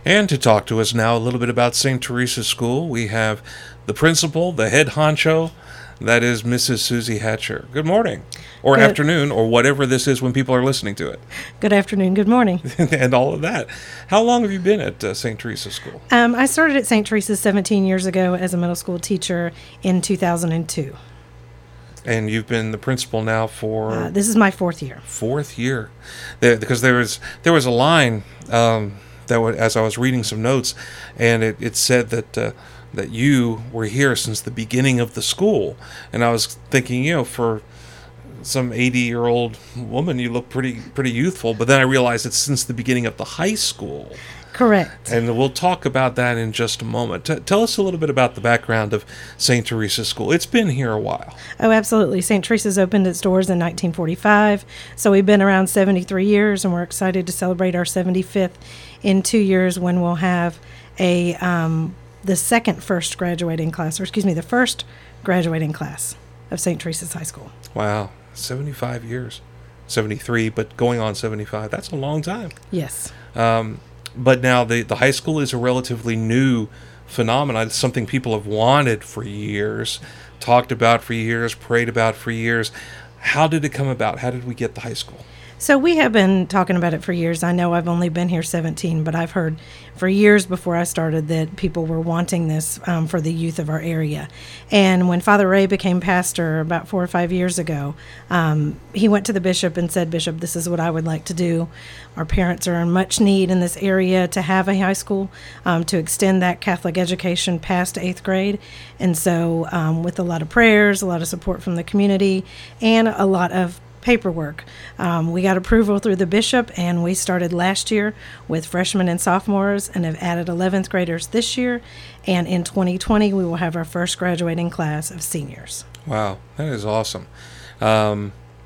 And to talk to us now a little bit about St. Teresa's School, we have the principal, the head honcho, that is Mrs. Susie Hatcher. Good morning, or Good afternoon, or whatever this is when people are listening to it, Good afternoon, good morning. and all of that. How long have you been at St. Teresa's School? I started at St. Teresa's 17 years ago as a middle school teacher in 2002. And you've been the principal now for This is my fourth year. fourth year. Because there was a line as I was reading some notes, and it said that you were here since the beginning of the school, and I was thinking, for some 80-year-old woman, you look pretty youthful. But then I realized it's since the beginning of the high school. Correct. And we'll talk about that in just a moment. Tell us a little bit about the background of St. Teresa's School. It's been here a while. Oh, absolutely. St. Teresa's opened its doors in 1945, so we've been around 73 years, and we're excited to celebrate our 75th in 2 years when we'll have the first graduating class of St. Teresa's High School. Wow, 75 years. 73, but going on 75. That's a long time. Yes. But now the high school is a relatively new phenomenon. It's something people have wanted for years, talked about for years, prayed about for years. How did it come about? How did we get the high school? So we have been talking about it for years. I know I've only been here 17, but I've heard for years before I started that people were wanting this for the youth of our area. And when Father Ray became pastor about 4 or 5 years ago, he went to the bishop and said, "Bishop, this is what I would like to do. Our parents are in much need in this area to have a high school, to extend that Catholic education past 8th grade." And so with a lot of prayers, a lot of support from the community, and a lot of paperwork, we got approval through the bishop, and we started last year with freshmen and sophomores and have added 11th graders this year. And in 2020, we will have our first graduating class of seniors. Wow, that is awesome. How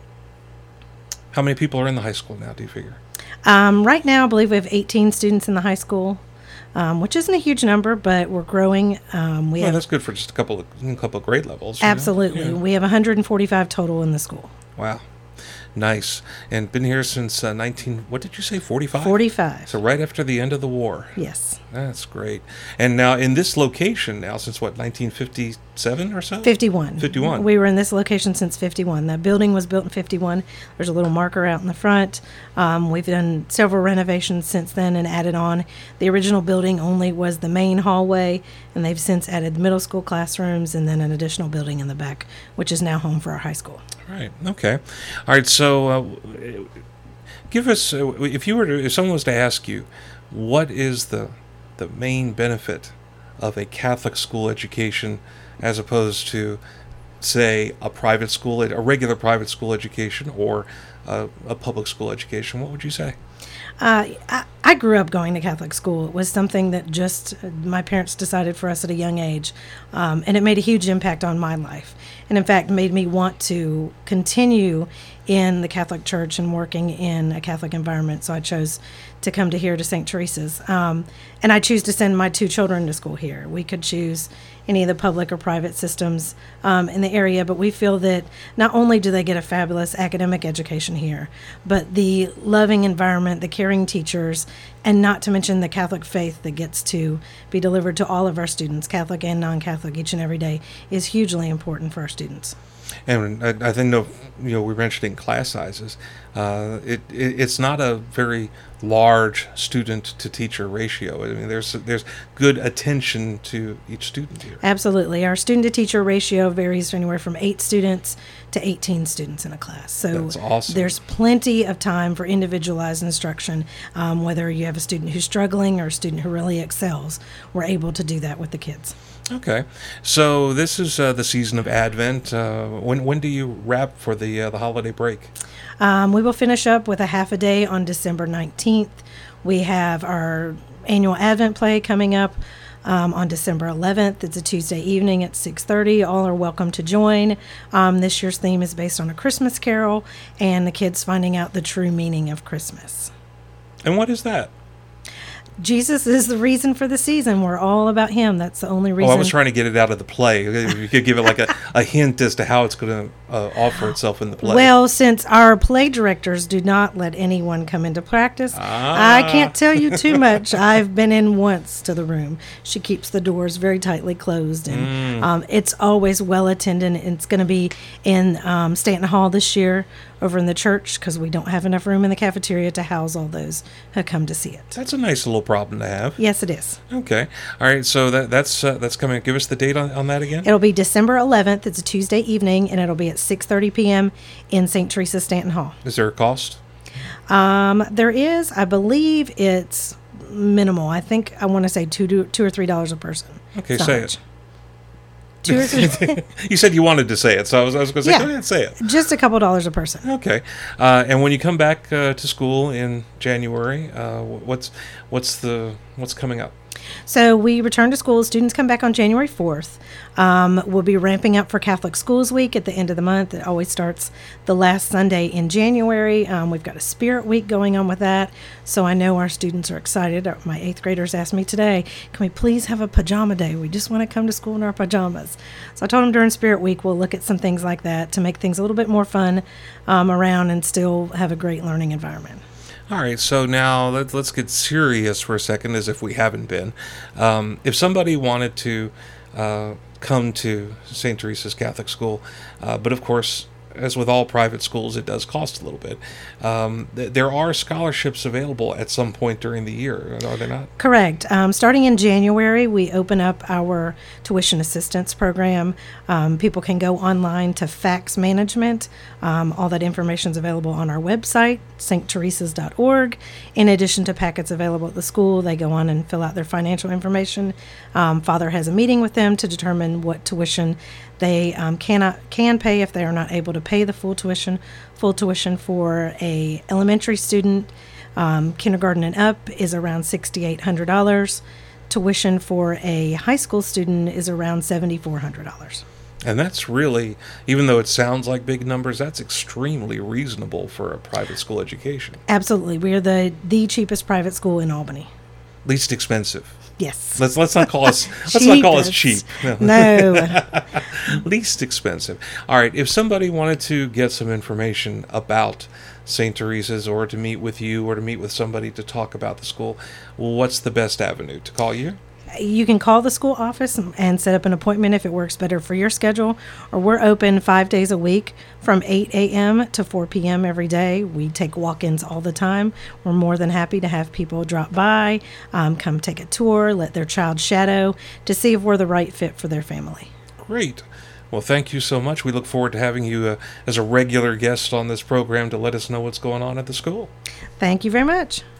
many people are in the high school now, do you figure? Right now, I believe we have 18 students in the high school, which isn't a huge number, but we're growing. That's good for just a couple of grade levels. Absolutely. Yeah. We have 145 total in the school. Wow. Nice. And been here since 45? 45. So right after the end of the war. Yes. That's great. And now in this location now, since 1957 or so? 51. 51. We were in this location since 51. The building was built in 51. There's a little marker out in the front. We've done several renovations since then and added on. The original building only was the main hallway, and they've since added the middle school classrooms and then an additional building in the back, which is now home for our high school. Right. Okay. All right. So, give us if someone was to ask you, what is the main benefit of a Catholic school education as opposed to, say, a regular private school education or a public school education? What would you say? I grew up going to Catholic school. It was something that just my parents decided for us at a young age, and it made a huge impact on my life. And in fact, made me want to continue in the Catholic Church and working in a Catholic environment. So I chose to come to St. Teresa's. And I choose to send my 2 children to school here. We could choose any of the public or private systems in the area, but we feel that not only do they get a fabulous academic education here, but the loving environment, the caring teachers, and not to mention the Catholic faith that gets to be delivered to all of our students, Catholic and non-Catholic, each and every day, is hugely important for our students. And I think we're mentioning class sizes. It's not a very large student to teacher ratio. I mean, there's good attention to each student here. Absolutely. Our student to teacher ratio varies anywhere from 8 students to 18 students in a class. So that's awesome. There's plenty of time for individualized instruction. Whether you have a student who's struggling or a student who really excels, we're able to do that with the kids. Okay, so this is the season of Advent. When do you wrap for the holiday break? We will finish up with a half a day on December 19th. We have our annual Advent play coming up on December 11th. It's a Tuesday evening at 6:30. All are welcome to join. This year's theme is based on A Christmas Carol and the kids finding out the true meaning of Christmas. And what is that? Jesus is the reason for the season. We're all about him. That's the only reason. Oh, I was trying to get it out of the play. You could give it like a hint as to how it's going to offer itself in the play. Well, since our play directors do not let anyone come into practice, I can't tell you too much. I've been in once to the room. She keeps the doors very tightly closed, and it's always well attended. It's going to be in Stanton Hall this year over in the church because we don't have enough room in the cafeteria to house all those who come to see it. That's a nice little problem to have. Yes, it is. Okay. All right. So that's coming. Give us the date on that again. It'll be December 11th. It's a Tuesday evening, and it'll be at 6:30 p.m. in St. Teresa Stanton Hall. Is there a cost? There is. I believe it's minimal. I think I want to say $2 or $3 a person. Okay, It's not say much. it. 2 or 3. You said you wanted to say it, so I was going to say, Yeah. go ahead, say it. Just a couple dollars a person. Okay. And when you come back to school in January, what's coming up? So we return to school. Students come back on January 4th. We'll be ramping up for Catholic Schools Week at the end of the month. It always starts the last Sunday in January. We've got a Spirit Week going on with that. So I know our students are excited. My 8th graders asked me today, can we please have a pajama day? We just want to come to school in our pajamas. So I told them during Spirit Week we'll look at some things like that to make things a little bit more fun around and still have a great learning environment. All right, so now let's get serious for a second, as if we haven't been. If somebody wanted to come to St. Teresa's Catholic School, but of course, as with all private schools, it does cost a little bit. There are scholarships available at some point during the year, are there not? Correct. Starting in January, we open up our tuition assistance program. People can go online to fax management. All that information is available on our website, stteresas.org. In addition to packets available at the school, they go on and fill out their financial information. Father has a meeting with them to determine what tuition they can pay if they are not able to pay the full tuition. Full tuition for a elementary student, kindergarten and up, is around $6,800. Tuition for a high school student is around $7,400. And that's really, even though it sounds like big numbers, that's extremely reasonable for a private school education. Absolutely, we are the cheapest private school in Albany. Least expensive. Yes. Let's not call us cheap. No. Least expensive. All right. If somebody wanted to get some information about St. Teresa's, or to meet with you, or to meet with somebody to talk about the school, what's the best avenue to call you? You can call the school office and set up an appointment if it works better for your schedule. Or we're open 5 days a week from 8 a.m. to 4 p.m. every day. We take walk-ins all the time. We're more than happy to have people drop by, come take a tour, let their child shadow to see if we're the right fit for their family. Great. Well, thank you so much. We look forward to having you as a regular guest on this program to let us know what's going on at the school. Thank you very much.